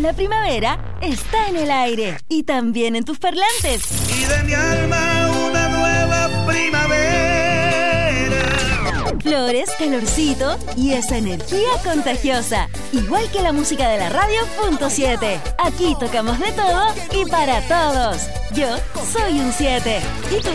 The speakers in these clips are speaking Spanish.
La primavera está en el aire y también en tus parlantes. Y de mi alma una nueva primavera. Flores, calorcito y esa energía contagiosa. Igual que la música de la radio .7. Aquí tocamos de todo y para todos. Yo soy un 7. ¿Y tú?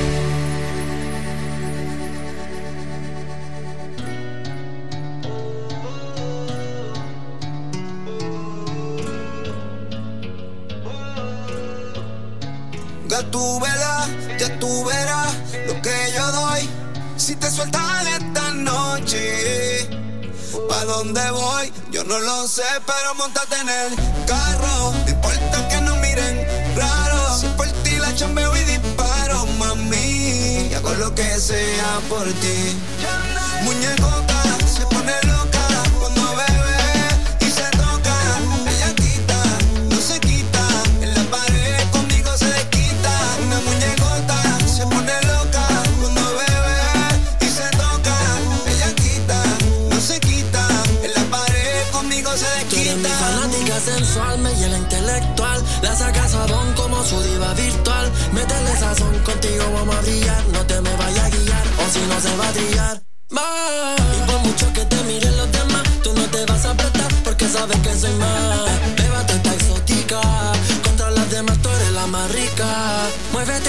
Ya tú verás lo que yo doy. Si te sueltas esta noche, ¿pa' dónde voy? Yo no lo sé, pero montate en el carro. No importa que nos miren raro. Si por ti la chambeo y disparo, mami. Y hago lo que sea por ti. Muñecota se pone loca cuando bebe y se toca. Ella quita, no se quita. En la pared conmigo se desquita. Una muñecota se pone loca cuando bebe y se toca. Ella quita, no se quita. En la pared conmigo se desquita. Tú eres mi fanática sensual, me llega intelectual. La saca sabón como su diva virtual. Métele sazón, contigo vamos a brillar. No te me vayas a guiar, o si no se va a trillar. Y por mucho que te miren los demás, tú no te vas a apretar porque sabes que soy más. Bébate esta exótica, contra las demás tú eres la más rica. Muévete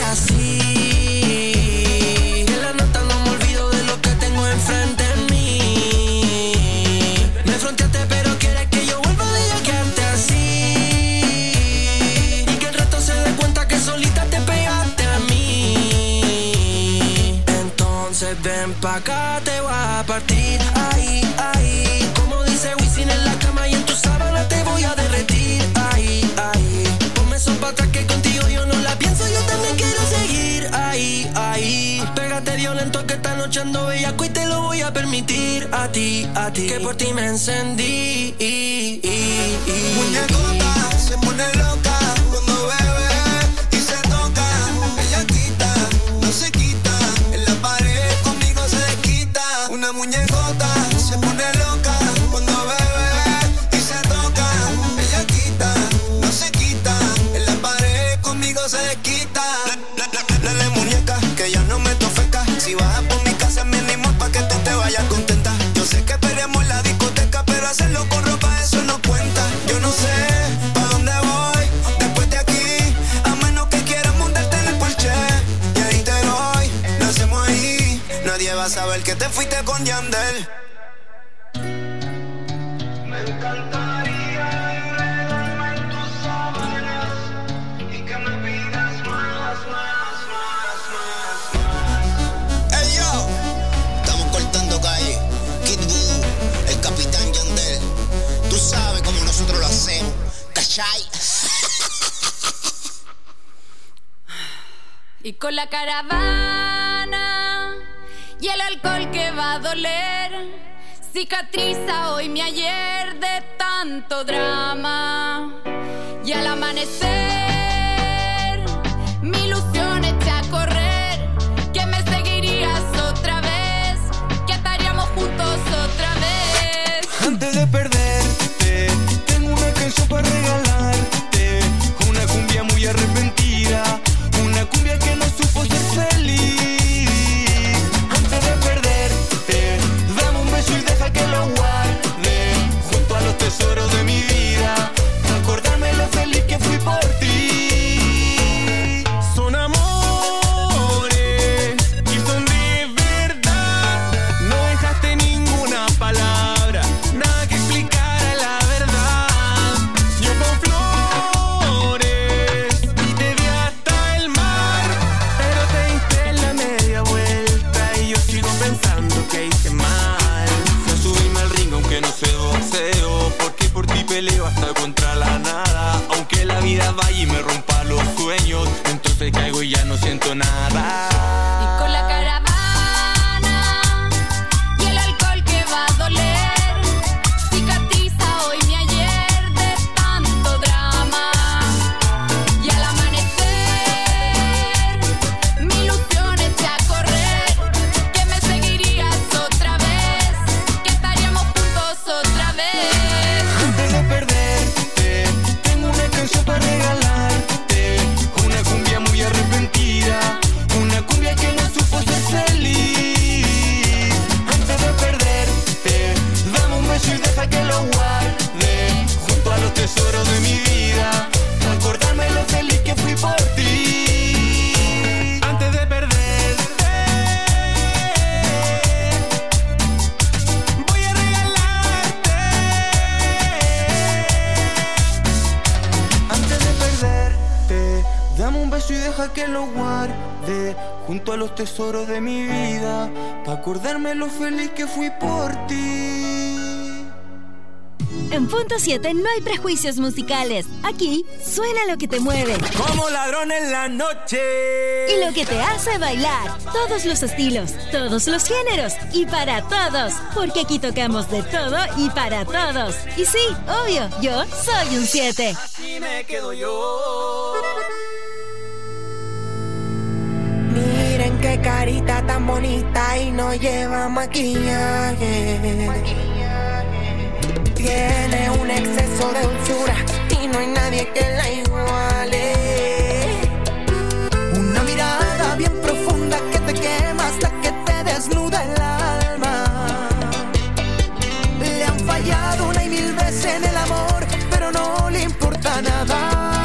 así, que la nota no me olvido de lo que tengo enfrente en mí. Me fronteaste pero quieres que yo vuelva de ella, quedarte así. Y que el resto se dé cuenta que solita te pegaste a mí. Entonces ven pa' acá, te voy a partir. Ahí, ahí, como dice Wisin en la cama y en tu sábana te voy a derretir. Ahí, ahí, ponme eso pa' atrás que contigo yo no la pienso, yo también quiero seguir. Ahí, ahí, pégate violento que esta noche ando bellaco y te lo voy a permitir. A ti, que por ti me encendí. Muñecota se pone loca cuando bebe y se toca. Ella quita, no se quita. En la pared conmigo se desquita. Una muñecota se pone loca cuando bebe y se toca. Ella quita, no se quita. En la pared conmigo se desquita. Dale muñeca, que ya no me tofeca. Si bajas por mi casa me animo pa' que tú te vayas contenta. Yo sé que peleamos en la discoteca, pero hacerlo con ropa eso no cuenta. Yo no sé pa' dónde voy después de aquí, a menos que quieras montarte en el Porsche. Y ahí te doy, lo hacemos ahí. Nadie va a saber que te fuiste con Yandel. Me encantaría enredarme en tus sábanas y que me pidas más. Hey yo, estamos cortando calle. Kid Voodoo, el capitán Yandel. Tú sabes cómo nosotros lo hacemos, ¿cachai? Y con la caravana y el alcohol que va a doler, cicatriza hoy mi ayer de tanto drama. Y al amanecer mi ilusión eché a correr, que me seguirías otra vez, que estaríamos juntos otra vez. Antes de perderte, tengo una canción para regalarte. Una cumbia muy arrepentida, una cumbia que no supo ser feliz. Antes de perderte, dame un beso y deja que lo guarde junto a los tesoros de mi vida, acordarme lo feliz que fui por ti. Son amores y son de verdad. No dejaste ninguna palabra, nada que explicara la verdad. Yo con flores y te vi hasta el mar, pero te diste la media vuelta y yo sigo pensando que hice mal. No subirme al ring aunque no sé boxeo, porque por ti peleo hasta contra la nada. Aunque la vida vaya y me rompa los sueños, entonces caigo y ya no siento nada. Y con la caravana y el alcohol que va a doler, cicatriza hoy mi ayer de tanto drama. Y al amanecer mi ilusión eché a correr, que me seguirías otra vez, que estaríamos juntos otra vez. Antes de perderte, pa' que lo guarde junto a los tesoros de mi vida, pa' acordarme lo feliz que fui por ti. En Punto 7 no hay prejuicios musicales. Aquí suena lo que te mueve. Como ladrón en la noche. Y lo que te hace bailar. Todos los estilos, todos los géneros y para todos. Porque aquí tocamos de todo y para todos. Y sí, obvio, yo soy un 7. Así me quedo yo. Miren qué carita tan bonita y no lleva maquillaje. Tiene un exceso de dulzura y no hay nadie que la iguale. Una mirada bien profunda que te quema hasta que te desnuda el alma. Le han fallado una y mil veces en el amor, pero no le importa nada.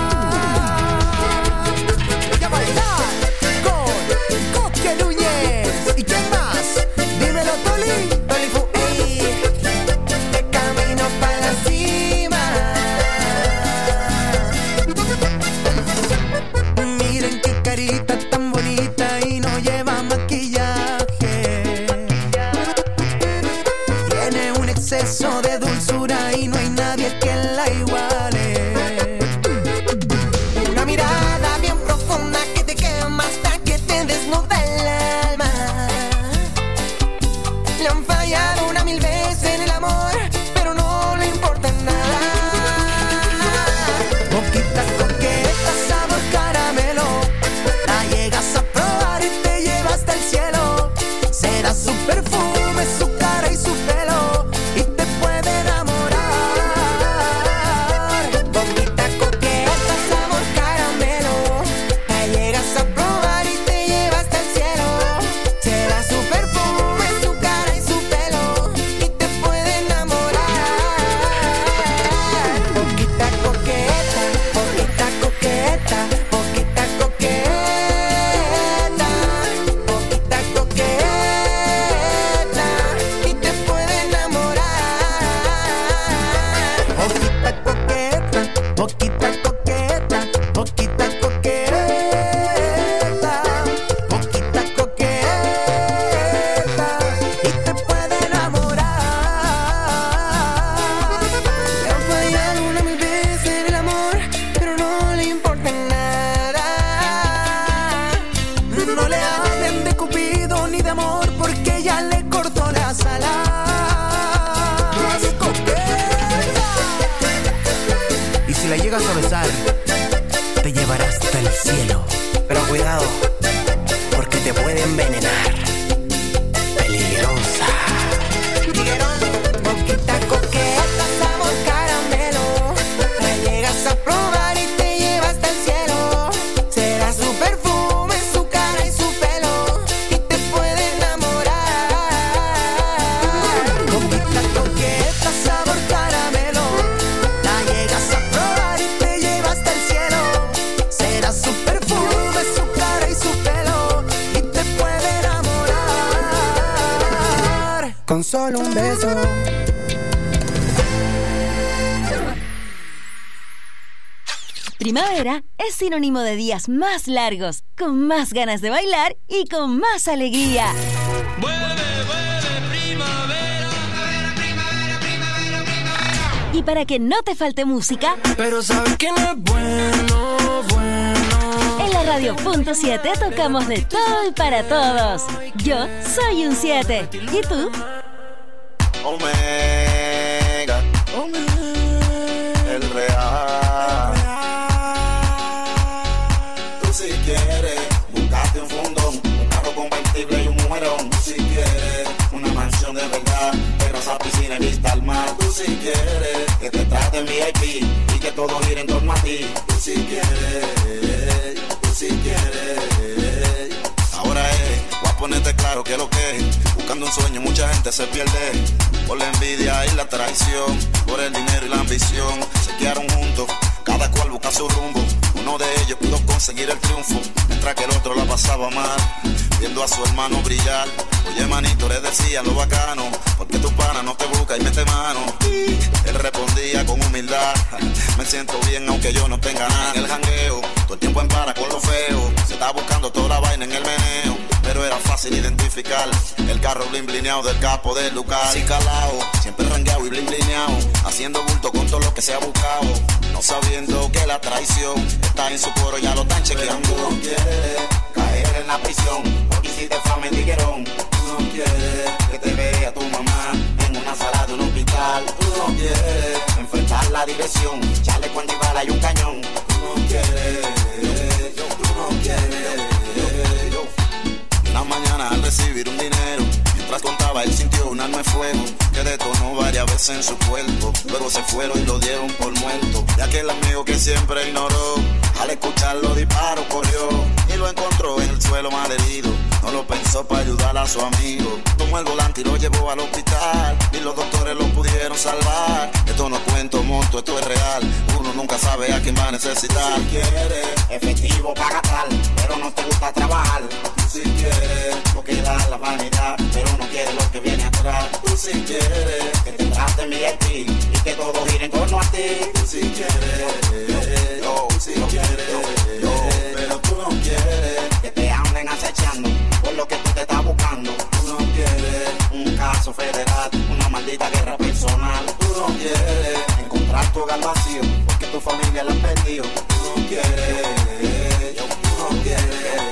Voy a bailar con Coque Núñez. ¿Y quién más? Dímelo, Toli. Toli Fu, ey. De camino para la cima. Miren qué carita tan bonita y no lleva maquillaje. Tiene un exceso de dulzura y no hay nadie que la iguale. Una mirada bien profunda que te quema hasta que te desnuda el alma. Le han fallado una mil veces en el amor, pero no le importa nada. Boquita coqueta, sabor caramelo, la llegas a probar y te lleva hasta el cielo. Será su perfume, su cara y su pelo, y te puede enamorar. Boquita coqueta, sabor caramelo, la llegas a probar y te lleva hasta el cielo. Será su perfume, su cara y su pelo, y te puede enamorar. Boquita coqueta, boquita coqueta, boquita coqueta, boquita coqueta, y te puede enamorar. Boquita coqueta, boquita coqueta, boquita coqueta, boquita coqueta, y te puede enamorar. Le han fallado una mil veces en el amor, pero no le importa nada. No le hablen de Cupido ni de amor, porque ya le cortó las alas. Coqueta. Y si la llegas a besar, te llevará hasta el cielo. Pero cuidado, porque te puede envenenar. Peligrosa. Boquita coqueta, sabor caramelo, la llegas a probar y te lleva hasta el cielo. Será su perfume, su cara y su pelo, y te puede enamorar. Boquita coqueta, sabor caramelo, la llegas a probar y te lleva hasta el cielo. Será su perfume, su cara y su pelo, y te puede enamorar. Con solo un beso. Primavera es sinónimo de días más largos, con más ganas de bailar y con más alegría. Y para que no te falte música, Pero sabes que no es bueno, bueno. en la radio Punto 7 tocamos de todo y para todos. Yo soy un 7. ¿Y tú? Omega, el real. Tú si quieres, buscate un fundón, un carro convertible y un mujerón. Tú si quieres, una mansión de verdad, terraza, piscina y vista al mar. Tú si quieres, que te traten VIP y que todo gire en torno a ti. Tú si quieres, tú si quieres. Ahora voy a ponerte claro que lo que es. Buscando un sueño mucha gente se pierde por la envidia y la traición, por el dinero y la ambición. Se quedaron juntos, cada cual busca su rumbo. Uno de ellos pudo conseguir el triunfo, mientras que el otro la pasaba mal, viendo a su hermano brillar. Oye manito, le decía lo bacano, porque tu pana no te busca y mete mano. Él respondía con humildad, me siento bien aunque yo no tenga nada. En el jangueo, todo el tiempo en para con lo feo, se fácil identificar. El carro blin blineado del capo del lugar. Así calao, siempre rangueado y blin blineado, haciendo bulto con todo lo que se ha buscado, no sabiendo que la traición está en su cuero, ya lo están chequeando. Pero tú no quieres caer en la prisión, porque hiciste fama en tiguerón. Tú no quieres que te vea tu mamá en una sala de un hospital. Tú no quieres enfrentar la dirección, chaleco antibala y un cañón. Tú no quieres, tú no quieres. Una mañana al recibir un dinero, mientras contaba él sintió un arma de fuego que detonó varias veces en su cuerpo. Luego se fueron y lo dieron por muerto. Y aquel amigo que siempre ignoró, al escuchar los disparos corrió y lo encontró en el suelo mal herido. No lo pensó para ayudar a su amigo. Tomó el volante y lo llevó al hospital y los doctores lo pudieron salvar. Esto no cuento monto, esto es real. Uno nunca sabe a quién va a necesitar. Si quieres efectivo para gastar, pero no te gusta trabajar. Tú si quieres lo que da la vanidad, pero no quieres lo que viene atrás. Tú si quieres que te traten bien a ti y que todo gire en torno a ti. Tú si quieres, tú si quieres, pero tú no quieres que te anden acechando por lo que tú te estás buscando. Tú no quieres un caso federal, una maldita guerra personal. Tú no quieres encontrar tu hogar vacío porque tu familia la has perdido. Tú no quieres, tú no quieres.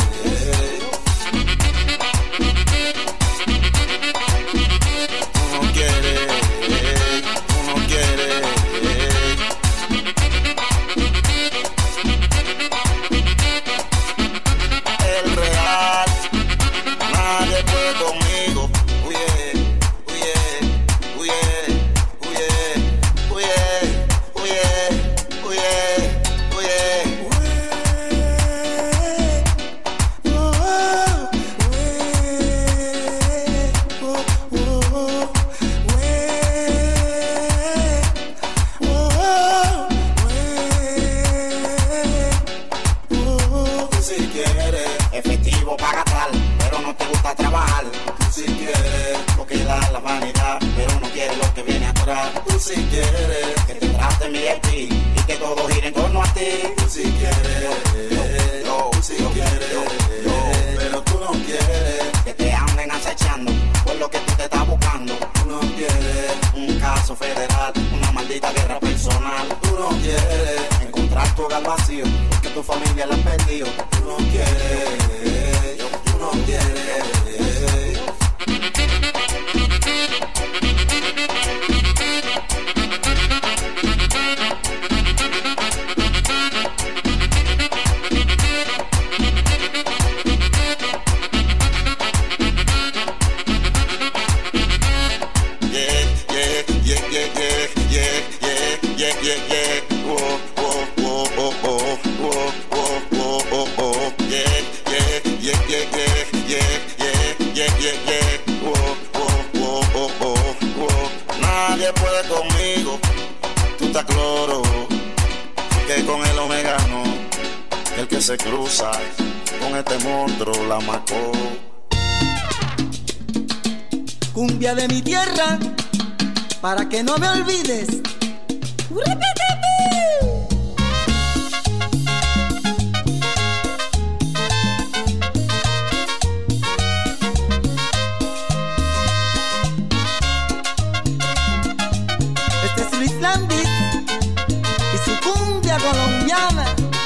Cumbia de mi tierra, para que no me olvides. Este es Luis Landis y su cumbia colombiana.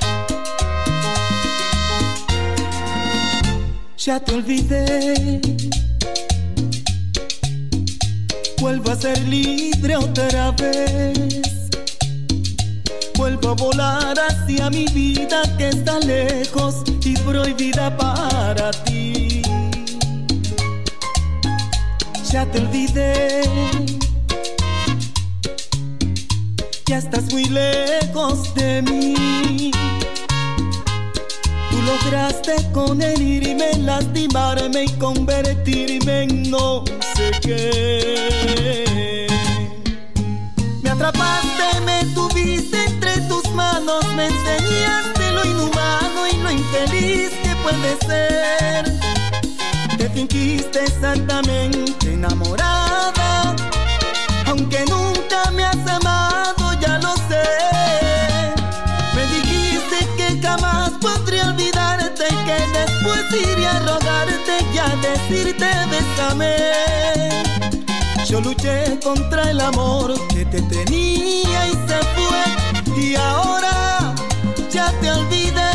Ya te olvidé, vuelvo a ser libre otra vez. Vuelvo a volar hacia mi vida que está lejos y prohibida para ti. Ya te olvidé, ya estás muy lejos de mí. Tú lograste con herirme, lastimarme y convertirme en no sé qué. Me atrapaste, me tuviste entre tus manos, me enseñaste lo inhumano y lo infeliz que puede ser. Te fingiste exactamente enamorada, aunque nunca me has amado, ya lo sé. Me dijiste que jamás podría olvidarte y que después iría a rogarte, y a decirte bésame. Yo luché contra el amor que te tenía y se fue, y ahora ya te olvidé.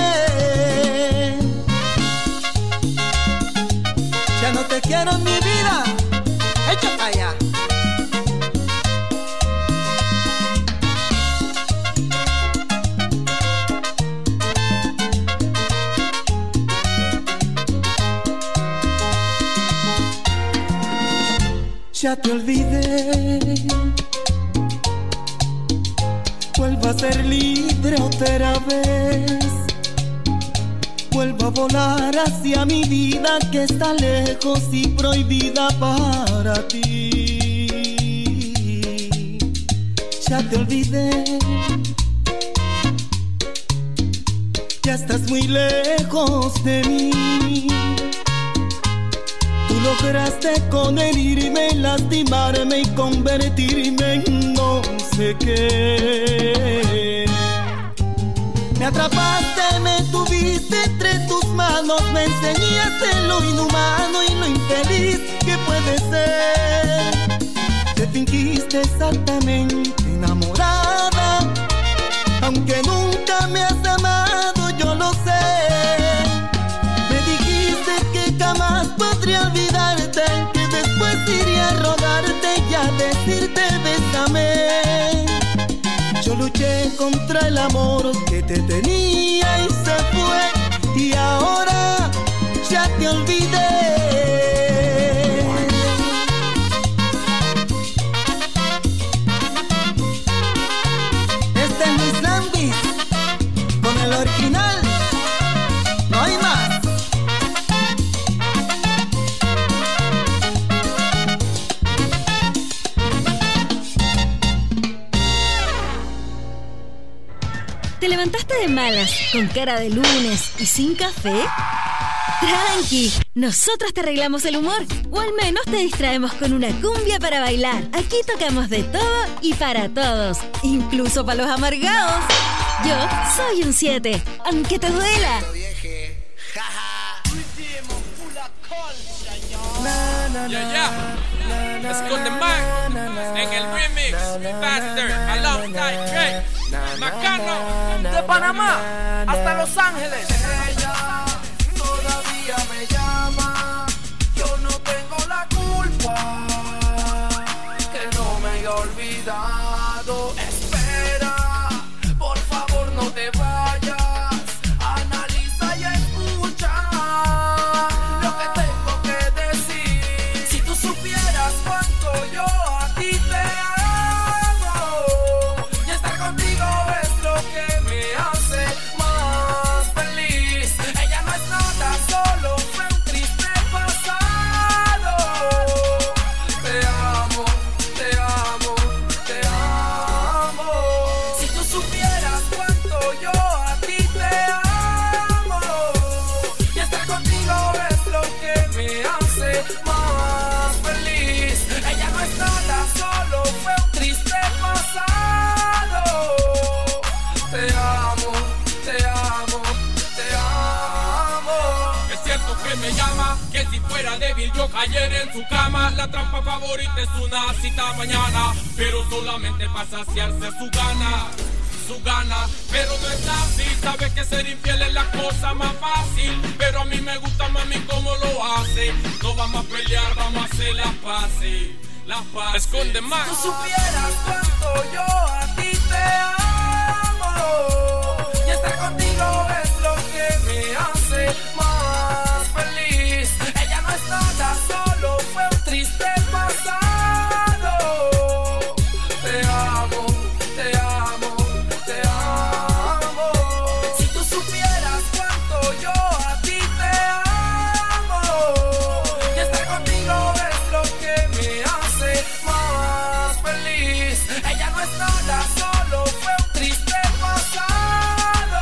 Ya no te quiero en mi vida. Echa para allá. Ya te olvidé. Vuelvo a ser libre otra vez. Vuelvo a volar hacia mi vida que está lejos y prohibida para ti. Ya te olvidé. Ya estás muy lejos de mí. Tú lograste con herirme, lastimarme y convertirme en no sé qué. Me atrapaste, me tuviste entre tus manos, me enseñaste lo inhumano y lo infeliz que puede ser. Te fingiste exactamente enamorada, aunque nunca me has amado, yo lo sé. Me dijiste que jamás podría olvidarte, que después iría a rogarte y a decirte bésame. Yo luché contra el amor que te tenía y se fue, y ahora ya te olvidé. Este es mi Zambis, con el original, no hay más. ¿Te levantaste de malas, con cara de lunes y sin café? Tranqui, nosotros te arreglamos el humor, o al menos te distraemos con una cumbia para bailar. Aquí tocamos de todo y para todos, incluso para los amargados. Yo soy un 7, aunque te duela. Let's go the man en el remix Faster alongside Drake Macano de Panamá hasta Los Ángeles. Ella todavía me llama, yo no tengo la culpa, que no me haya olvidado. Espera, por favor no te vayas, analiza y escucha lo que tengo que decir. Si tú supieras cuánto yo a ti te amo, y estar contigo es lo que me hace más feliz. Ella no es nada, solo fue un triste pasado. Te amo, te amo, te amo. Si tú supieras cuánto yo a ti te amo, y estar contigo es lo que me hace más feliz. Ella no es nada, solo fue un triste pasado. Te amo, te amo, te amo. Es cierto que me llama, que si fuera débil yo cayera en su cama. La trampa favorita es una cita mañana, pero solamente para saciarse su gana. Pero no es así, sabes que ser infiel es la cosa más fácil, pero a mí me gusta mami como lo hace. No vamos a pelear, vamos a hacer las paces. Esconde más. Si tú supieras cuánto yo a ti te amo, y estar contigo es lo que me hace más feliz. Ella no es nada, solo fue un triste pasado. Te amo, te amo, te amo. Si tú supieras cuánto yo a ti te amo, y estar contigo es lo que me hace más feliz. Ella no es nada, solo fue un triste pasado.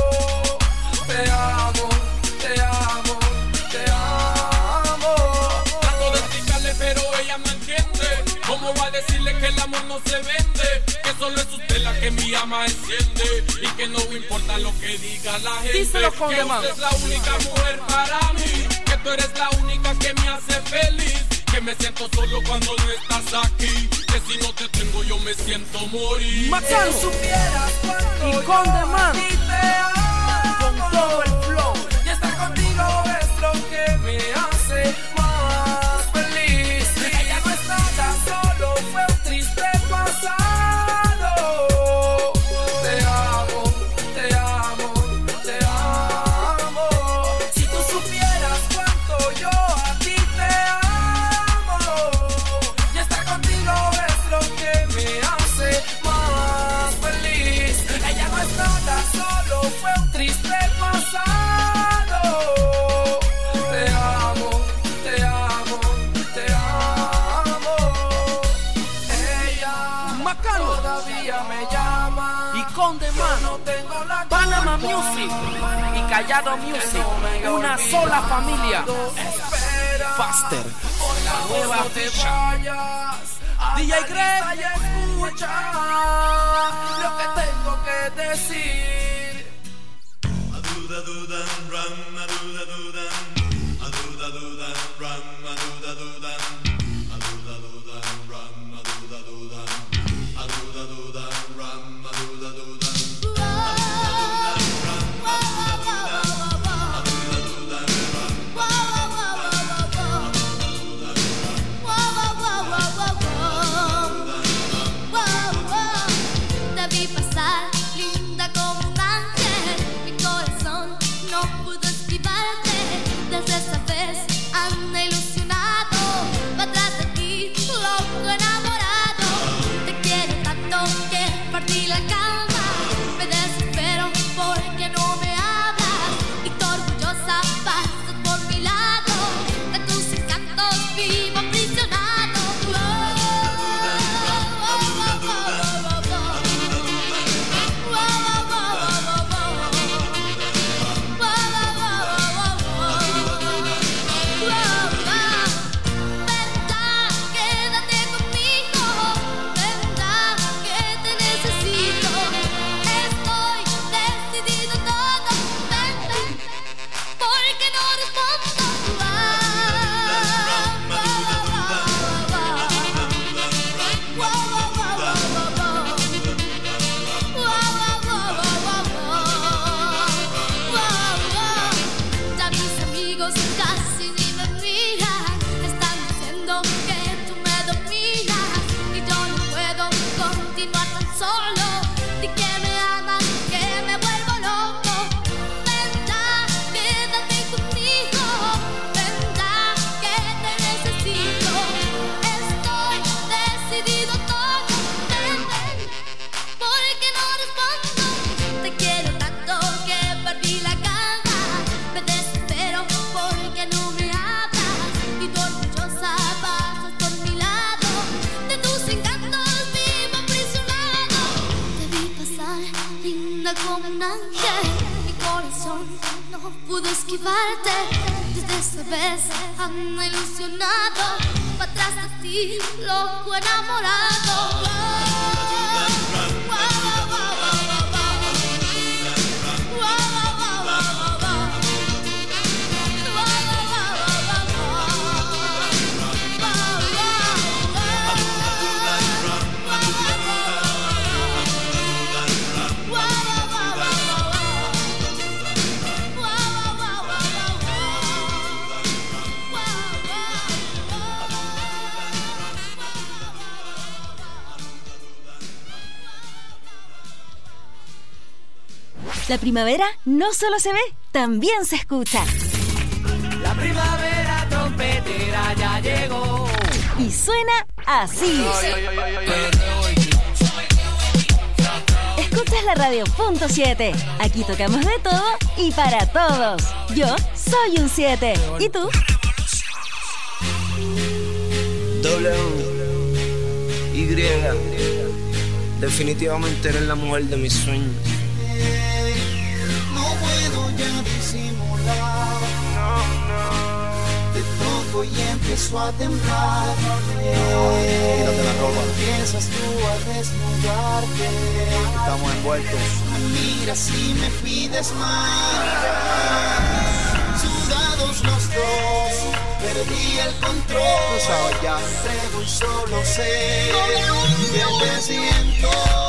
Te amo, te amo, te amo. Trato de explicarle pero ella no entiende. ¿Cómo va a decirle que el amor no se vende? Que solo es usted la que mi llama enciende, y que no importa lo que diga la gente. Díselo con que demás. usted es la única mujer para mí, que tú eres la única que me hace feliz. Que me siento solo cuando no estás aquí. Que si no te tengo yo me siento morir. Macano. Si supieras cuánto y con demanda con todo el flow. Y estar contigo es lo que me hace más feliz. Ella no es nada, solo fue un triste pasado. Te amo, te amo, te amo. Si tú supieras cuánto yo a ti te amo. Y estar contigo es lo que me hace más feliz. Ella no es nada, solo fue un triste pasado. Te amo, te amo, te amo. Ella Macano todavía me llama. Y con demás no tengo la Panama Music y Callado Music, una sola familia. Faster, la nueva ficha. DJ Greg, escucha lo que tengo que decir. Aduda duda ram, aduda duda, aduda duda ram, aduda duda, aduda duda ram, aduda duda, aduda duda ram, aduda duda. Te vi pasar, linda como un ángel. Mi corazón no pudo esquivarte. Desde esa vez anda ilusionado. Va atrás de ti, loco enamorado. Te quiero tanto que partí la cama. Me desespero porque no me hablas. Y tú orgullosa pasas por mi lado. De tus encantos vivo aprisionado. Ya mis amigos casi ni me miran. Están diciendo que tú me dominas. Y yo no puedo continuar tan solo. Di que me amas, que me vuelvo loco. Vendrá, quédate conmigo. Vendrá, que te necesito. Estoy decidido todo. Porque no respondo. Te quiero tanto que perdí la calma. Me desespero porque no me hablas. Y tú orgullosa pasas por mi lado. De tus encantos vivo aprisionado. Te vi pasar, linda como un ángel. Mi corazón no pudo esquivarte. Desde esa vez ando ilusionado. Va atrás de ti, loco enamorado. La primavera no solo se ve, también se escucha. La primavera trompetera ya llegó. Y suena así. Escuchas la radio.7. Aquí tocamos de todo y para todos. Yo soy un 7. ¿Y tú? Y definitivamente eres la mujer de mis sueños. No puedo ya disimular. Te toco y empiezo a temblar. Quítate la ropa. Empiezas tú a desnudarte. Estamos envueltos. Me miras y me pides más. Sudado Sudados los dos, perdí el control. Ya entrego y solo sé que te siento.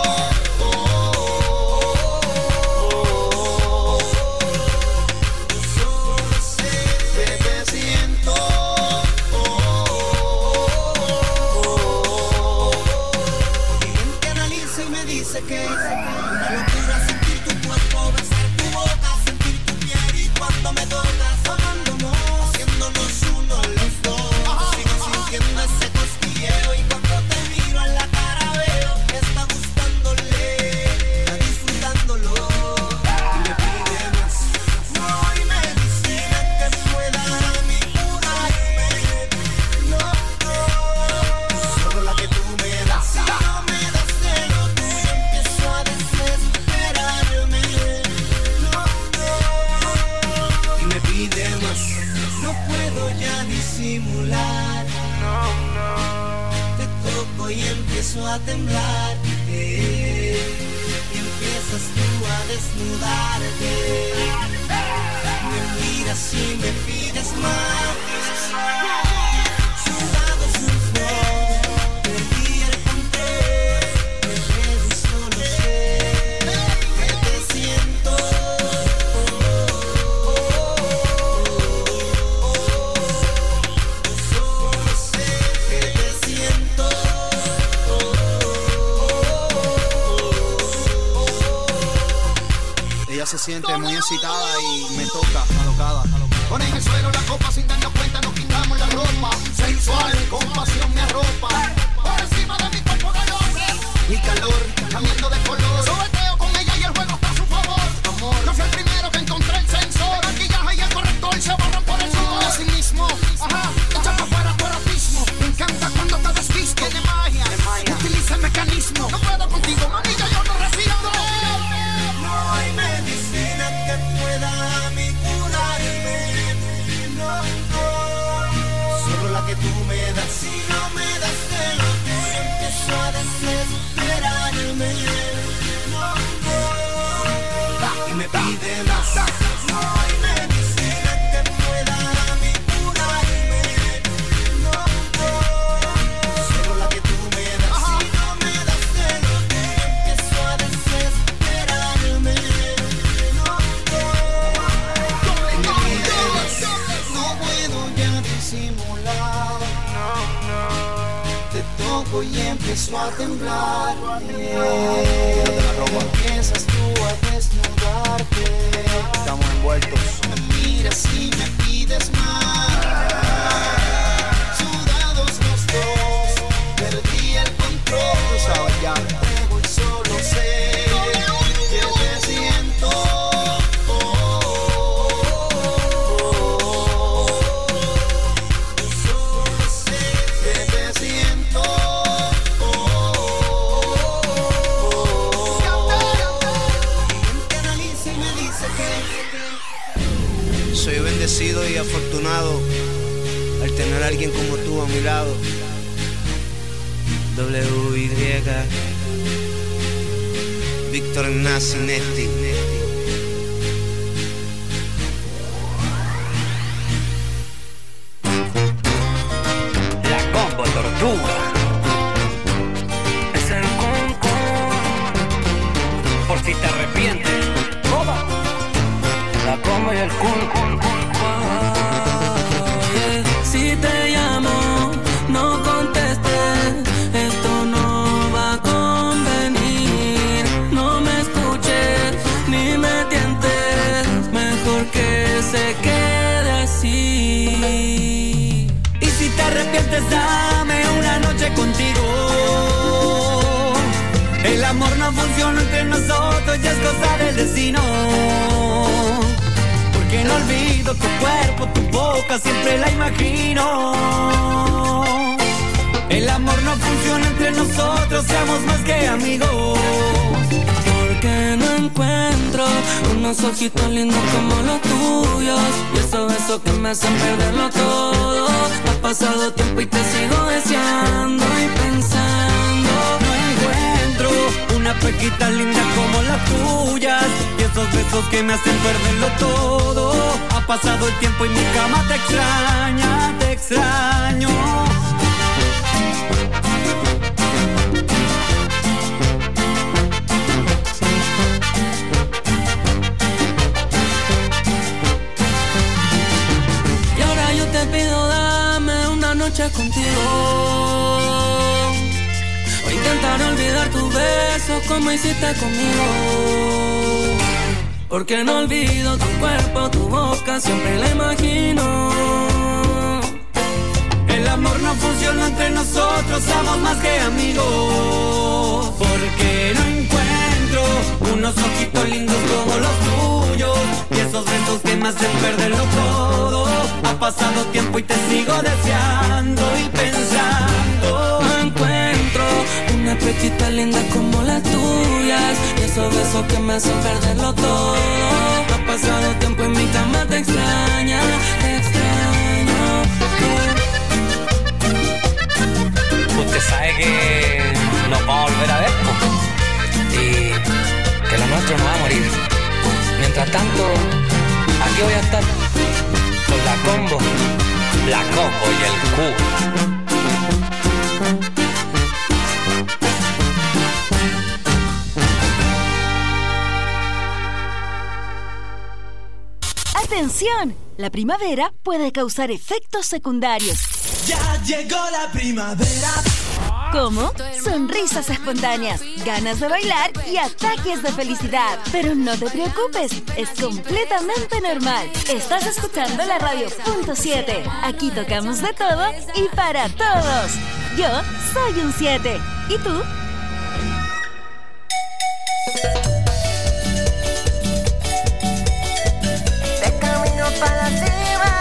Que una locura sentir tu cuerpo, besar tu boca, sentir tu piel y cuando me tocas, amándonos, haciéndonos uno los dos. Sigo sintiendo ese cosquilleo y cuando te miro en la cara veo que está gustándole, está disfrutándolo y me pide más. No hay medicina que pueda a mí curarme, no, solo la que tú me das. Si no me das de lo tuyo empiezo a desesperarme, y me pide más. No puedo ya disimular, te toco y empiezo a temblar, y empiezas tú a desnudarte, me miras y me pides más. Sudados los dos, perdí el control, me quedo y solo sé que te siento. Solo sé que te siento. Ella se siente muy excitada y me toca, alocada. Pone en el suelo la copa sin darnos cuenta, nos quitamos la ropa. Sensual, con pasión me arropa. Por encima de mi cuerpo galope. Mi calor, cambiando de color. Sobeteo con ella y el juego está a su favor. Amor, no fui el primero que encontré el sensor. El maquillaje y el corrector se borran por el sudor. Así mismo, ajá, echa pa' fuera tu erotismo. Me encanta cuando te desvisto. Tiene magia, utiliza el mecanismo. No puedo contigo, manilla, yo no resisto. No hay medicina que pueda a mí curarme, no, solo la que tú me das. Si no me das de lo tuyo empiezo a desesperarme, y me pide más. No hay medicina que pueda a mí curarme, solo la que tú me das. Si no me das de lo tuyo empiezo a desesperarme, no puedo ya disimular, te toco y empiezo a temblar, empiezas tú a desnudarte, Estamos envueltos. me miras y me pides más. Sudados los dos, perdí el control, Ya. entrego y solo sé que te siento. Solo sé que te siento. Quien te analiza y me dice que Soy bendecido y afortunado al tener a alguien como tú a mi lado. W-Y Víctor Nacinetti. La combo tortuga. Es el concón. Por si te arrepientes. Toda. La combo y el concón. Si te llamo, no contestes, esto no va a convenir. No me escuches ni me tientes, mejor que se quede así. Y si te arrepientes, dame una noche contigo. El amor no funciona entre nosotros, ya es cosa del destino. Que no olvido tu cuerpo, tu boca, siempre la imagino. El amor no funciona entre nosotros, seamos más que amigos. Porque no encuentro unos ojitos lindos como los tuyos, y esos besos que me hacen perderlo todo. Ha pasado tiempo y te sigo deseando y pensando. No encuentro una pequita linda como las tuyas, y esos besos que me hacen perderlo todo. Ha Ha pasado el tiempo y mi cama te extraña, te extraño. Y ahora yo te pido, dame una noche contigo. O intentar olvidar tus besos como hiciste conmigo. Porque no olvido tu cuerpo, tu boca, siempre la imagino. El amor no funciona entre nosotros, somos más que amigos. Porque no encuentro unos ojitos lindos como los tuyos y esos besos que me hacen perderlo todo. Ha pasado tiempo y te sigo deseando y pensando. No encuentro una pechita linda como las tuyas y esos besos que me hacen perderlo todo. Ha pasado tiempo y mi cama te extraña, te extraño. Usted sabe que nos vamos a volver a ver, y que lo nuestro no va a morir. Mientras tanto, aquí voy a estar con la combo y el Q. ¡Atención! La primavera puede causar efectos secundarios. Ya llegó la primavera. Como sonrisas espontáneas, ganas de bailar y ataques de felicidad. Pero no te preocupes, es completamente normal. Estás escuchando la radio.7. Aquí tocamos de todo y para todos. Yo soy un 7. ¿Y tú? De camino para la cima.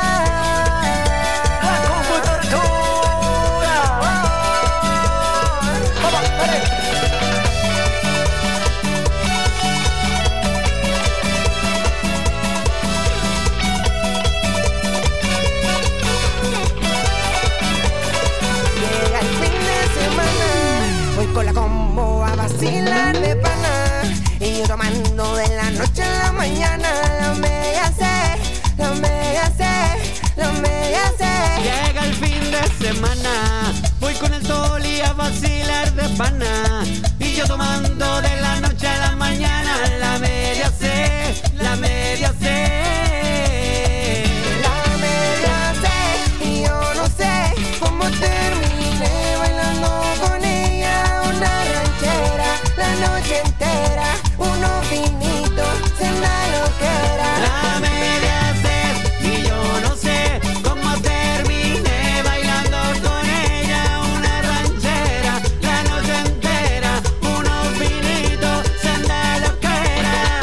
Con la combo a vacilar de pana y yo tomando de la noche a la mañana. La media C, la media C, la media C. Llega el fin de semana, voy con el sol y a vacilar de pana y yo tomando de la noche a la mañana. La media C, la media C. La media C y yo no sé cómo terminé bailando con ella. La noche entera, unos vinitos, cena loquera. La media C y yo no sé cómo terminé bailando con ella. Una ranchera, la noche entera, unos vinitos, cena loquera.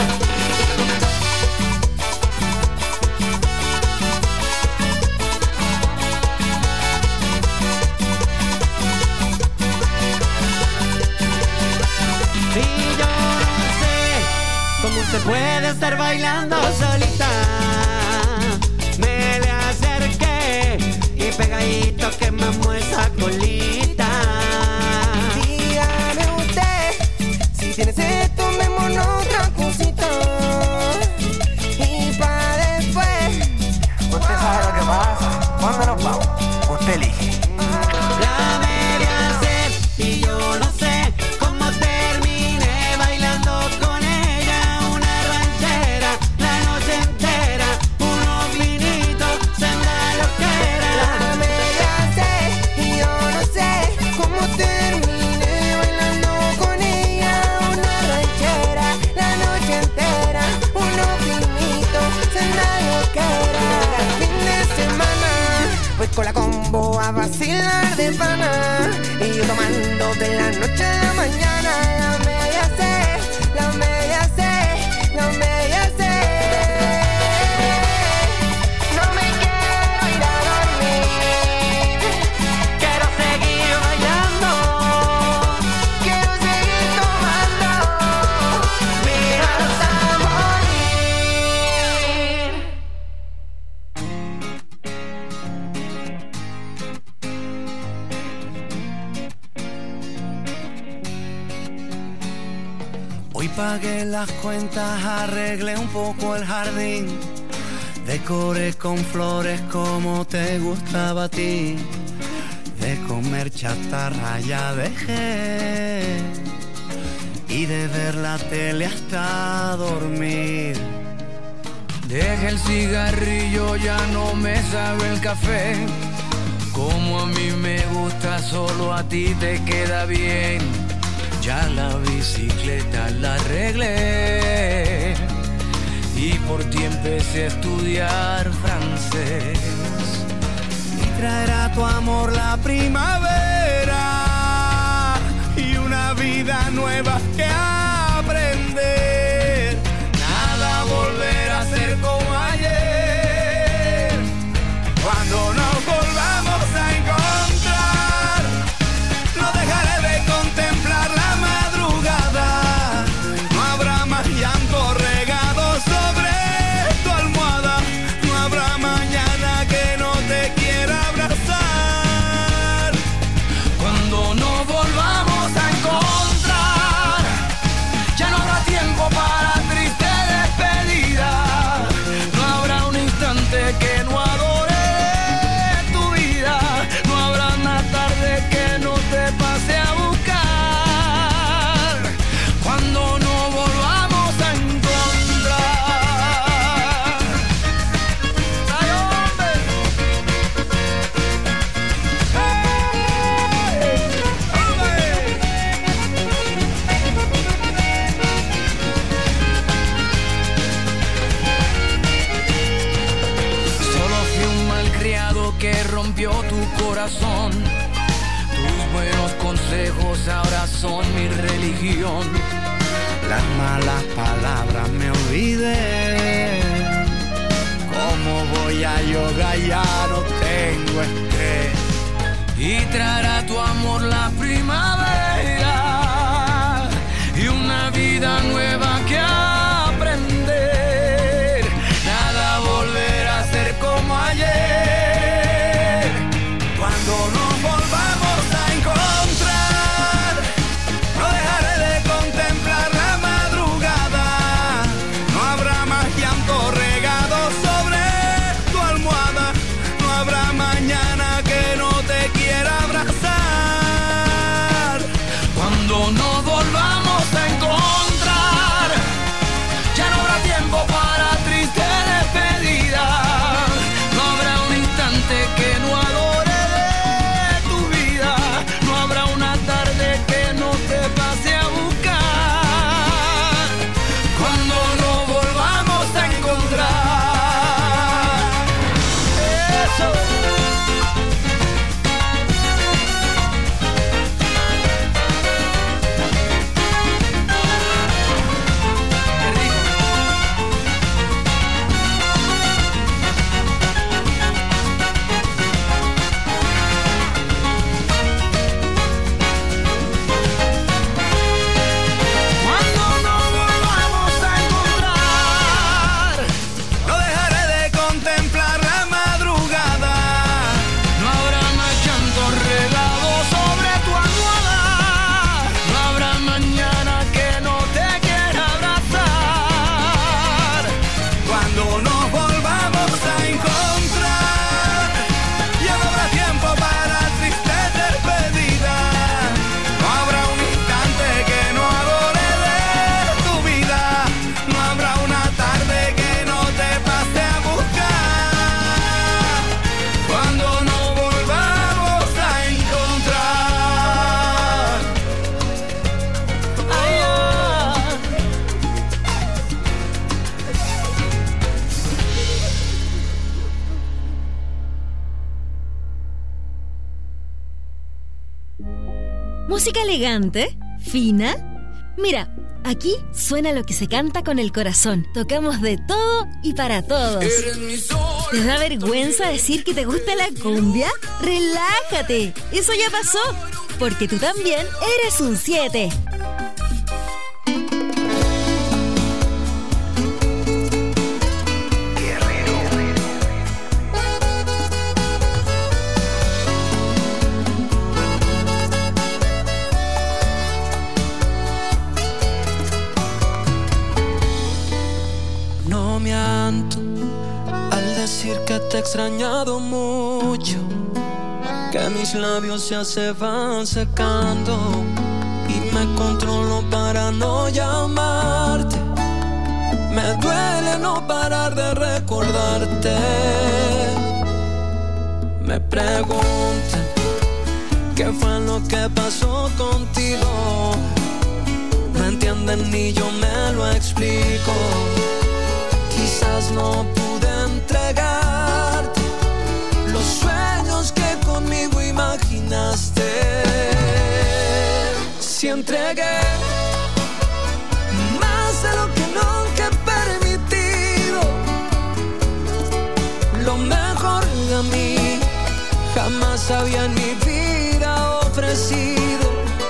Y yo no sé cómo se puede estar bailando solita. Me le acerqué y pegadito quemamos esa colita. Dígame usted, si tiene sed, tomémonos otra cosita. Y pa' después, usted sabe lo que pasa. ¿Cuándo nos vamos? Usted elige. La media C y yo no sé cómo terminé bailando con ella. Una ranchera, la noche entera, unos vinitos, senda loquera. la media C y yo no sé cómo terminé bailando con ella. Una ranchera, la noche entera, unos vinitos, cena loquera. El fin de semana, voy con la combo a vacilar de pana y yo tomando de la noche a la mañana. La media C, la media C, la media C. No me quiero ir a dormir, Quiero seguir bailando, quiero seguir tomando, mira hasta morir. Hoy pagué las cuentas, arreglé un poco el jardín. Decoré con flores como te gustaba a ti. De comer chatarra ya dejé. Y de ver la tele hasta dormir. Deja el cigarrillo, ya no me sabe el café. Como a mí me gusta, solo a ti te queda bien. Ya la bicicleta la arreglé. Y por ti empecé a estudiar francés. Y traerá tu amor la primavera. Y una vida nueva que aprender. Nada volverá a ser como ayer. Cuando nos volvamos a encontrar, no dejaré de contemplar la madrugada. No habrá más llanto regado sobre tu almohada. No habrá mañana que no te quiera abrazar. Cuando nos volvamos a encontrar, ya no habrá tiempo para triste despedida. No habrá un instante que no adore tu vida. No habrá una tarde que no te pase a buscar. Cuando nos volvamos a encontrar. ¡Ay, hombre! Solo fui un malcriado que rompió tu corazón. Tus buenos consejos ahora son mi religión. Las malas palabras me olvidé. ¿Cómo voy a yoga? Ya no tengo estrés. Y traerá tu amor la primavera. Y una vida nueva que aprender. Nada volverá a ser como ayer. Cuando nos volvamos a encontrar, no dejaré de contemplar la madrugada. No habrá más llanto regado sobre tu almohada. No habrá mañana que no te quiera abrazar. Cuando nos volvamos a encontrar, ya no habrá tiempo para triste despedida. No habrá un instante que no adore de tu vida. No habrá una tarde que no te pase a buscar. Cuando nos volvamos a encontrar. Eso. Cuando nos volvamos a encontrar, No dejaré de contemplar la madrugada. no habrá más llanto regado sobre tu almohada. No habrá mañana que no te quiera abrazar. Cuando nos volvamos a encontrar, ya no habrá tiempo para triste despedida. No habrá un instante que no adore de tu vida. No habrá una tarde que no te pase a buscar. Cuando nos volvamos a encontrar. Ay, ah. Música elegante, fina. Mira, aquí suena lo que se canta con el corazón. Tocamos de todo y para todos. ¿Te da vergüenza decir que te gusta la cumbia? ¡Relájate! Eso ya pasó, porque tú también eres un 7. decir que te he extrañado mucho, que mis labios ya se van secando y me controlo para no llamarte. Me duele no parar de recordarte. Me preguntan qué fue lo que pasó contigo. No entienden ni yo me lo explico. Quizás no pude entregarte los sueños que conmigo imaginaste. Si entregué más de lo que nunca he permitido, lo mejor de mí jamás había en mi vida ofrecido.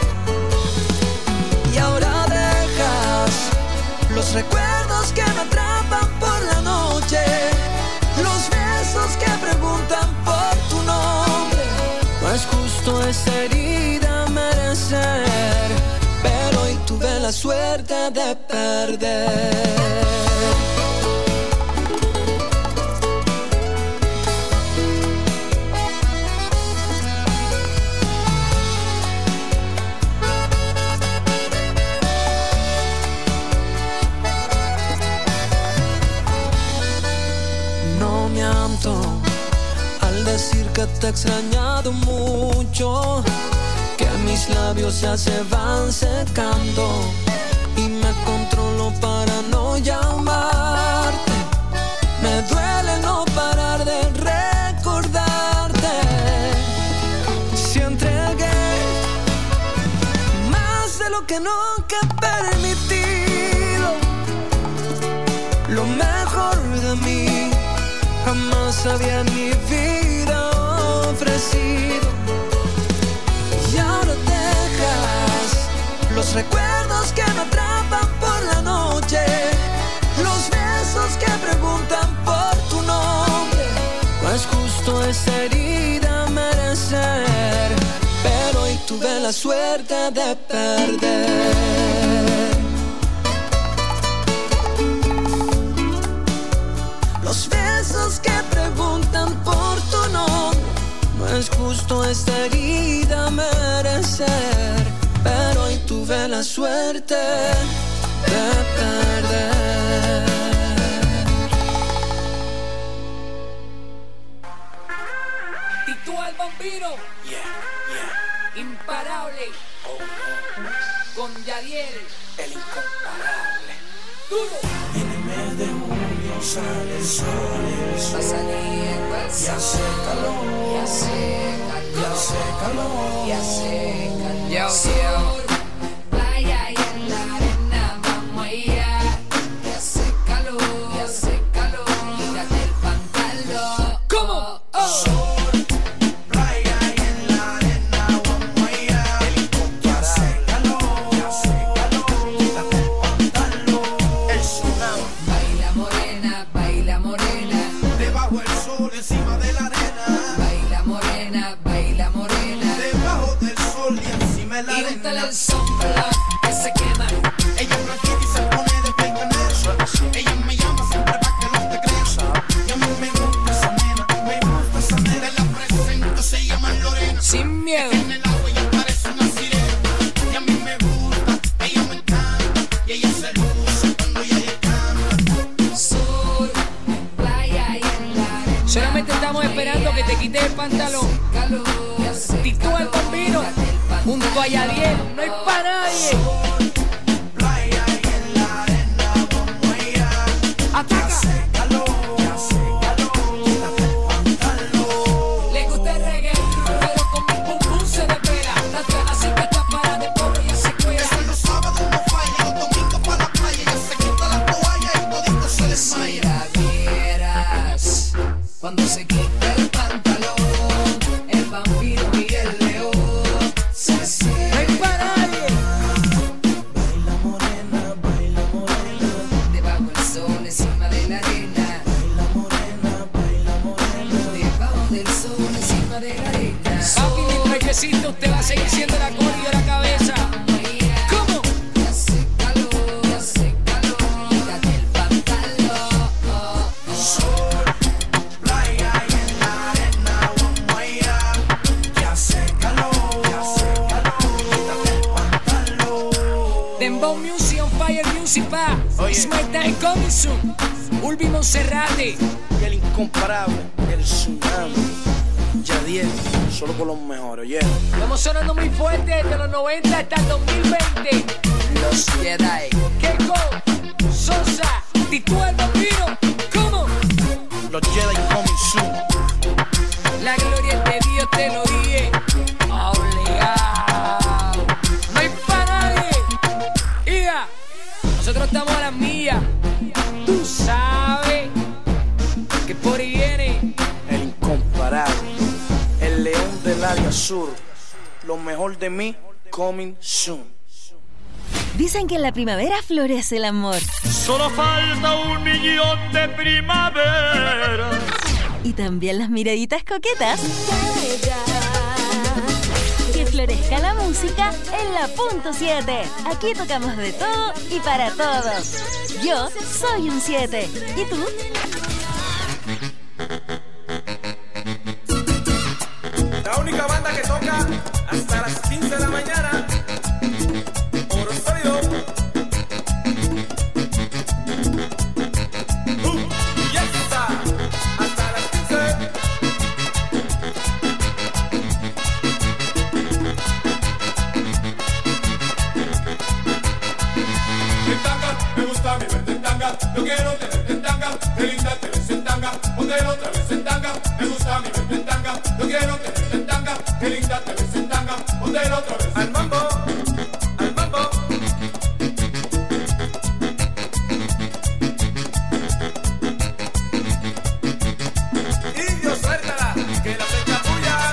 Y ahora dejas los recuerdos que me atrapan por la noche, los besos que preguntan por tu nombre. No es justo esa herida merecer, pero hoy tuve la suerte de perder. No miento al decir que te he extrañado mucho, que mis labios ya se van secando y me controlo para no llamarte. Me duele no parar de recordarte. Si entregué más de lo que nunca he permitido, lo mejor de mí jamás había en mi vida ofrecido. Y ahora dejas los recuerdos que me atrapan por la noche, los besos que preguntan por tu nombre. No es justo esa herida merecer, pero hoy tuve la suerte de perder. Los besos que preguntan por tu nombre. No es justo esta herida merecer, pero hoy tuve la suerte de perder. Tito el Bambino, imparable, con Yadiel, el incomparable, duro. En el mes de junio sale el sol, va saliendo el sol, y hace calor, y hace calor, y hace calor, y hace calor. Playa y en la arena vamos allá, y hace calor, quítate el pantalón. ¿Cómo? Sol, playa y en la arena vamos allá, y hace calor, quítate el pantalón. El tsunami. Baila morena, debajo el sol, encima de la arena. baila morena, Debajo del sol y encima de la y arena. úntale el sunblock que se quema. Ella es blanquita y se pone de peicanera. Ella me llama siempre pa' que no te creas. Y a mí me gusta esa nena, me gusta esa nena. Te la presento, se llama Lorena. Sin miedo. En el agua ella parece una sirena. Y a mí me gusta, ella me encanta. Y ella se luce cuando ella canta. Sur, playa y en la arena. Solamente estamos esperando que te quites el pantalón. Tito el Bambino, junto a Yadiel, no hay para nadie. Playa y en la arena vamos allá. Ataca. Le gusta el reggae, pero con mi pum pum se desvela. Las ganas siempre está para de pobre y se cuela. Los sábados no falla, los domingos para la playa. Ella se quita la toalla y todito se desmaya. Si la vieras cuando se quita el pantalón, el vampiro y el león se No hay para nadie. Dembow Music on Fire Music pa. Ismael Coming Soon. Ulvi Monserrate. Y el incomparable, el tsunami. Yadiel, solo con los mejores, oye. Estamos sonando muy fuerte desde los 90 hasta el 2020. Los Jedi. Keiko, Sosa, Titú el Bambino. ¿Cómo? Los Jedi coming soon. La gloria es de Dios, te lo dije. Obligado. No hay pa' nadie. Iga, nosotros estamos a las millas. Tú sabes que por ahí viene el incomparable, el león del área sur. Lo mejor de mí, coming soon. Dicen que en la primavera florece el amor. Solo falta 1.000.000 de primavera. Y también las miraditas coquetas. Que florezca la música en la punto 7. Aquí tocamos de todo y para todos. Yo soy un 7. ¿Y tú? La única banda que toca hasta las 15 de la mañana. Oro sólido. Y está hasta las 15. En tanga, me gusta mi verte en tanga. Yo quiero tenerte en tanga. Qué linda te ves en tanga. Póntelo otra vez en tanga. Me gusta mi verte en tanga. Yo quiero tenerte en tanga. Qué linda te ves en tanga. Póntelo otra vez. Al mambo, al mambo. Indio, suéltala, que la fecha tuya.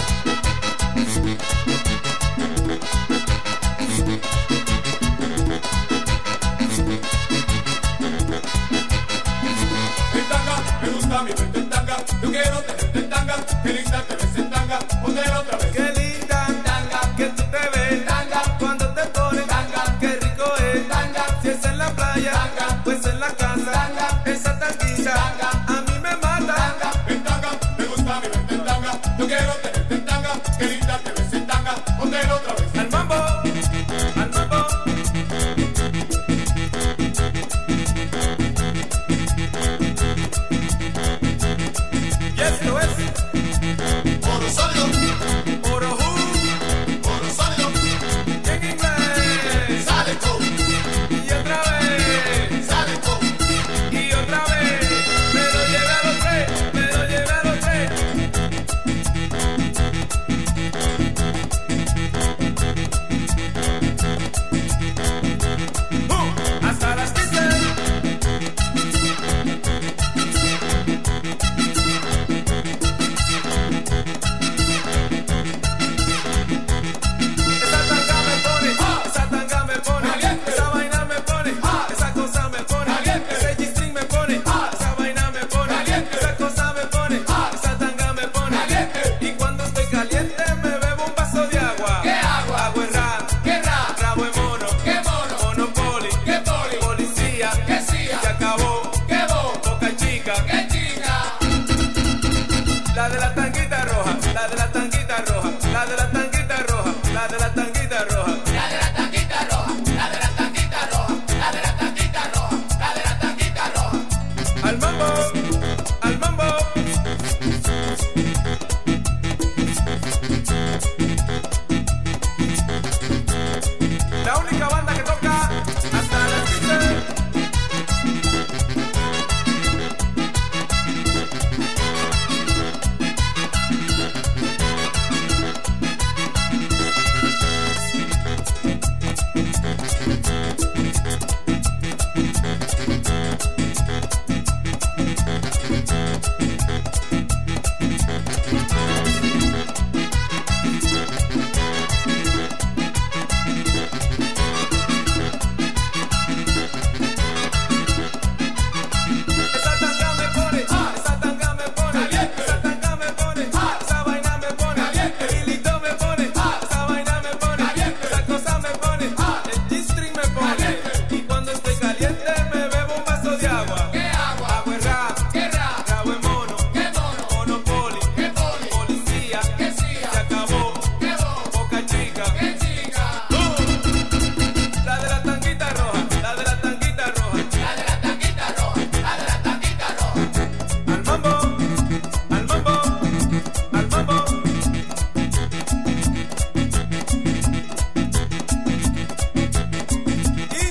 En tanga, me gusta mi verte en tanga. Yo quiero tenerte en tanga. Qué linda te ves en tanga. Póntelo otra vez. Qué linda tanga que tú te ves tanga cuando te pones tanga. Qué rico es tanga. Si es en la playa tanga, pues en la casa tanga. Esa tanguita tanga a mí me mata tanga. En tanga, me gusta mi verte en tanga. Yo quiero tenerte en tanga. Qué linda te ves en tanga. Póntelo otra vez. Al mambo, al mambo. Y esto es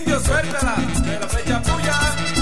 Indio, suéltala, que la fecha puya.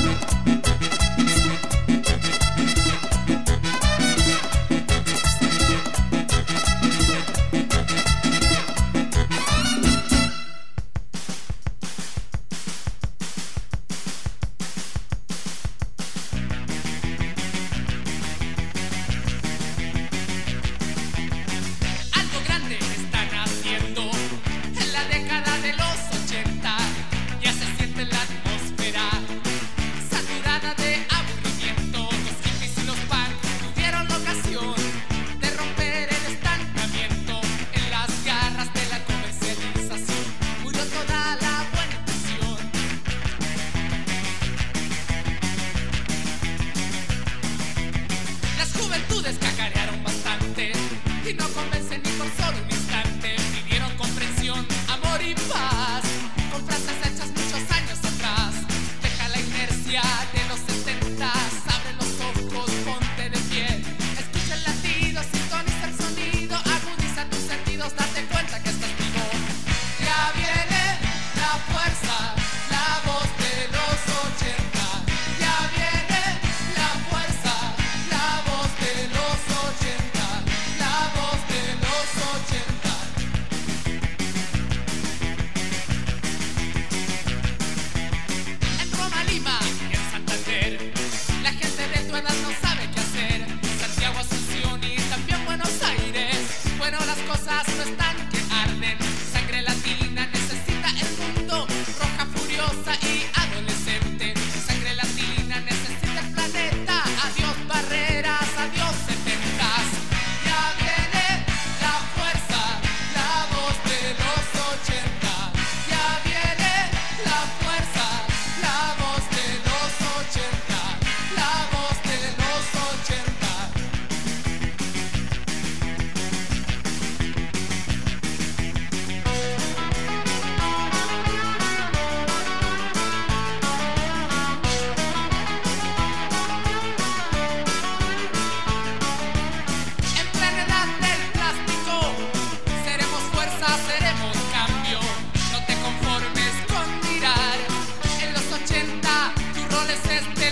Algo grande están haciendo en la década de los 80. Ya se siente la atmósfera saturada de aburrimiento. Los hippies y los punk tuvieron la ocasión de romper el estancamiento. En las garras de la comercialización murió toda la buena intención. Las juventudes cacarearon bastante y no convencen ni por solo un instante. Pidieron comprensión, amor y paz con frases hechas muchos años atrás. Deja la inercia de los 70, abre los ojos, ponte de pie. Escucha el latido, sintoniza el sonido, agudiza tus sentidos, date cuenta que estás vivo. Ya viene la fuerza, la voz de los 80. Ya viene la fuerza, la voz de los 80. La voz de los 80. En Roma, Lima y en Santander, la gente de tu edad no sabe qué hacer. Santiago, Asunción y también Buenos Aires. Bueno, las cosas no están que arden. Sangre latina necesita el mundo. Roja, furiosa y adolescente. Sangre latina necesita el planeta. Adiós barreras, adiós 70s. Ya viene la fuerza, la voz de los 80. Ya viene la fuerza, la voz de los 80. La voz de los 80. En plena edad del plástico, seremos fuerza, seremos cambio. No te conformes con mirar. En los 80 tu rol es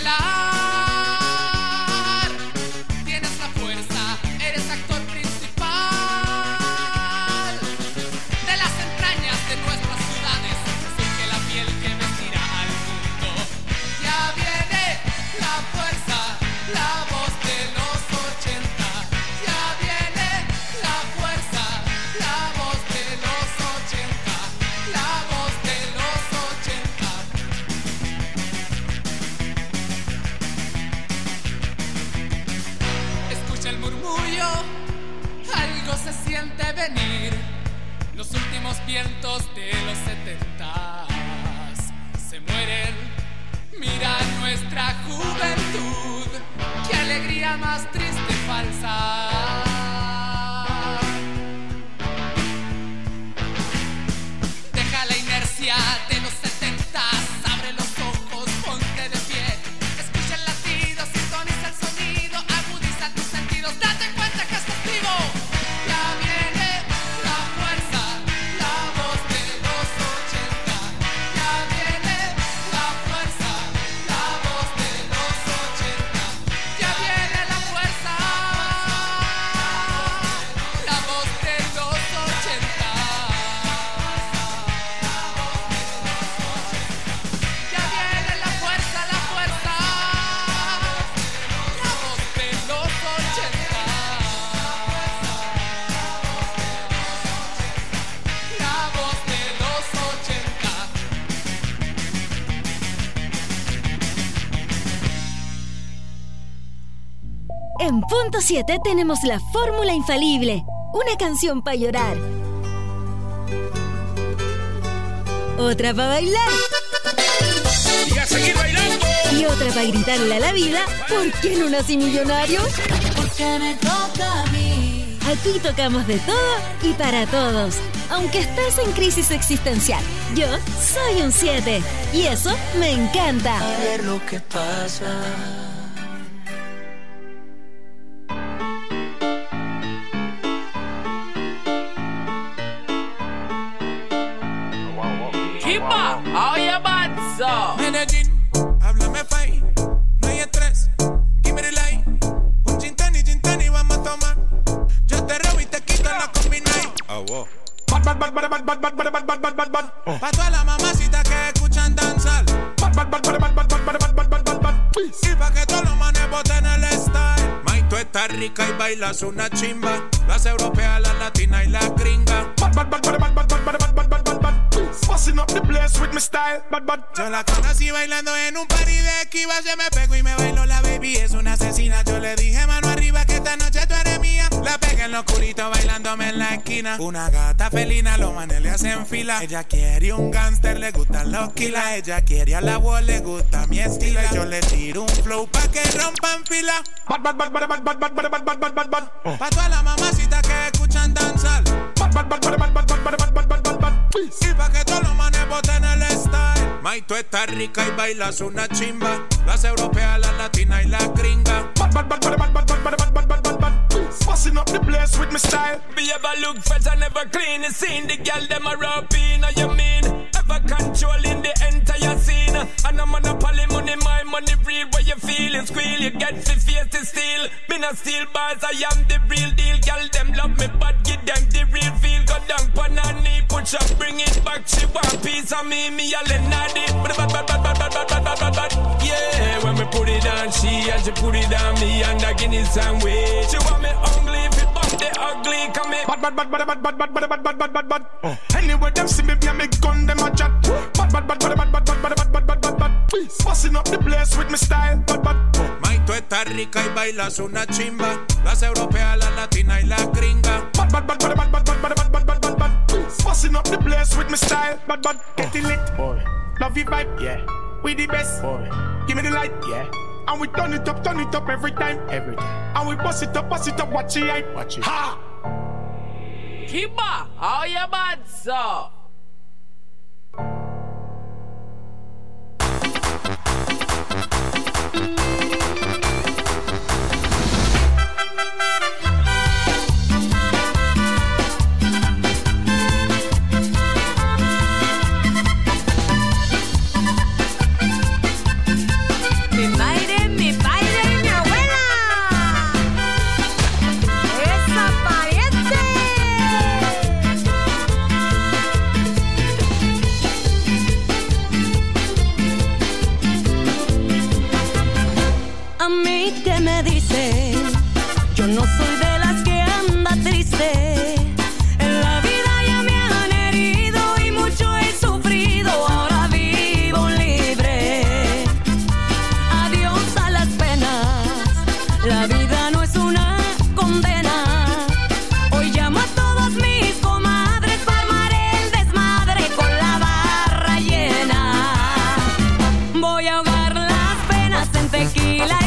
estelar. Tienes la fuerza, eres actor principal. De las entrañas de nuestras ciudades surge la piel que vestirá al mundo. Ya viene la fuerza, la voz de los 80. Ya viene la fuerza, la voz de los 80. La voz de los 80. Escucha el murmullo, algo se siente venir. Los últimos vientos de los 70s se mueren. Mira nuestra juventud, qué alegría más triste y falsa. Deja la inercia de los 70s, abre los ojos, ponte de pie. Escucha el latido, sintoniza el sonido, agudiza tus sentidos, date cuenta que estás vivo. Ya viene la fuerza, la voz de los 80. Ya viene la fuerza, la voz de los 80. Ya viene la fuerza, la voz de los 80. Ya viene la fuerza, la fuerza, la voz de los 80. La voz de los 80. En punto 7 tenemos la fórmula infalible. Una canción para llorar. Otra para bailar. Y a seguir bailando. Y otra para gritarle a la vida, ¿por qué no nací millonario? Porque me toca a mí. Aquí tocamos de todo y para todos. Aunque estés en crisis existencial, yo soy un 7 y eso me encanta. A ver lo que pasa. ¡Kimba! oye, Batso. Medellín, háblame fai, no hay estrés, give me the light. Un gin tonic, vamos a tomar. Yo te robo y te quito la combinai. wow. Pa' todas las mamacitas que escuchan danzar. Y pa' que todos los manes boten el style. May, tú estás rica y bailas una chimba. Las europeas, las latinas y las gringas. Busting up the place with my style. Yo la conocí bailando en un party de Esquiva. Se me pegó y me bailó la baby, es una asesina. Yo le dije mano arriba que esta noche tú eres mía. La pegué en lo oscurito bailándome en la esquina. Una gata felina, los manes le hacen fila. Ella quiere un gangster, le gustan los kilas. Ella quiere a la wall, le gusta mi estilo. Y yo le tiro un flow pa' que rompan fila. Pa' todas las mamacitas que escuchan danzar. Y pa' que todos los manes boten el style. May, tú estás rica y bailas una chimba. Las europeas, las latinas y las gringas. Busting up the place with my style. Be ever look fresh and never clean. You seen the girl them a rub in, you mean? Ever controlling the entire scene. And a monopoly money, my money real. Where you feel it squeal, you get the face to steal. Me not steal bars, I am the real deal. Girl them love me but give them the real feel. Go down pon her knee, push up, bring it back. She want piece of me a Lenadi. Yeah, when me put it on she and she put it on me and I give it some way. She want me ugly, if it bump the ugly, come me Anyway, them see me, me gun, them a chat. Busting up the place with my style. May, tú estás rica y bailas una chimba. Las europeas, las latinas y las gringas. Busting up the place with my style. Get it lit, boy. Love you vibe, yeah. We the best, boy. Give me the light, yeah. And we turn it up every time. And we bust it up, watch it hype. Watch it. Ha! Kiba, oye, Batso. Mi padre y mi abuela. Esa pariente. A mí que me dice, yo no soy de las que anda triste. En la vida ya me han herido y mucho he sufrido. Ahora vivo libre. Adiós a las penas. La vida no es una condena. Hoy llamo a todos mis comadres para armar el desmadre con la barra llena. Voy a ahogar las penas en tequila.